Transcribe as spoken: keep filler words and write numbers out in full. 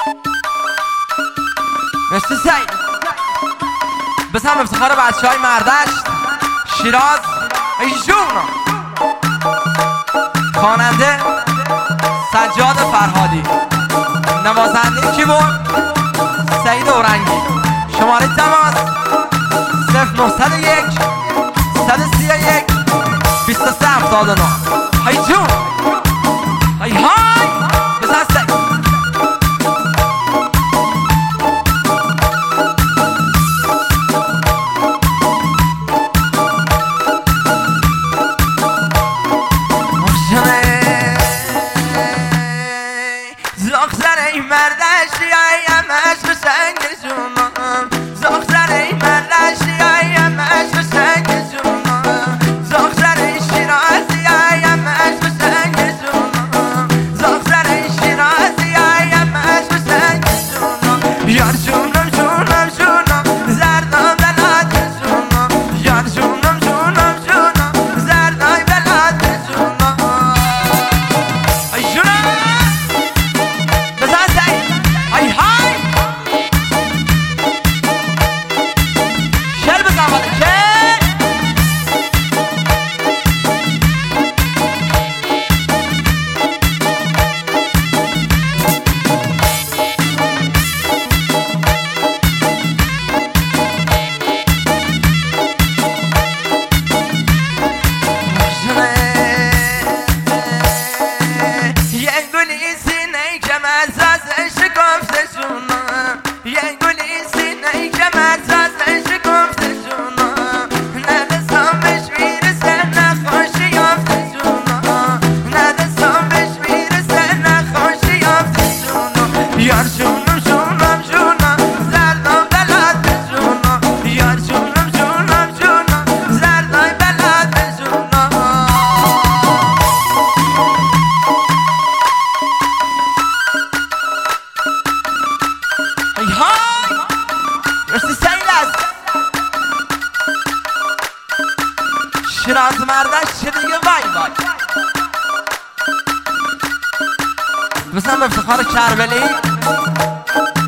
مثل سعید بسم افتخار بچه های مردشت شیراز ای جونا خواننده سجاد فرهادی، نوازنده کیبورد سعید اورنگی. شماره تماس صفر نهصد و یک صد و سی و یک بیست و سه هفتاد و نه. های جون های های بزن سعید. زخزر ای مردشی ایم عشق سنگ جونم، زخزر ای مردشی ایم عشق سنگ جونم، زخزر ای شیرازی ایم عشق سنگ جونم، زخزر ای شیرازی ایم عشق سنگ جونم. یار جونم جونم جونم زردم بلاد جونم، یار جونم جونم جونم زردای بلاد جونم. ای جونم های های شعر بزن ولی که یه گلی سینه که مزازش گفته جونم، یه گلی سینه که مزازش گفته جونم، نه دستامش میرسه نه خوشی یافته جونم، نه دستامش میرسه نه خوشی یافته جونم. یار جونم جونم جونم زردم بلاد جونم، یار جونم جونم جونم زردای بلاد جونم. های های راستی سعید است شیراز مردش چه دیگه وای وای. بسم افتخار کربلی